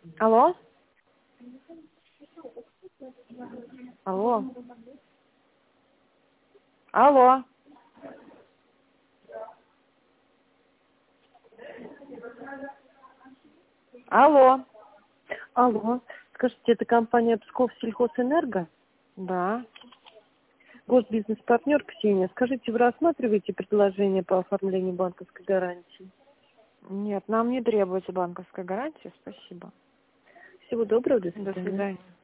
Алло? Алло? Алло? Алло? Алло, скажите, это компания Псков Сельхозэнерго? Да. Госбизнес-партнер Ксения. Скажите, вы рассматриваете предложение по оформлению банковской гарантии? Нет, нам не требуется банковская гарантия, спасибо. Всего доброго, до До свидания. свидания.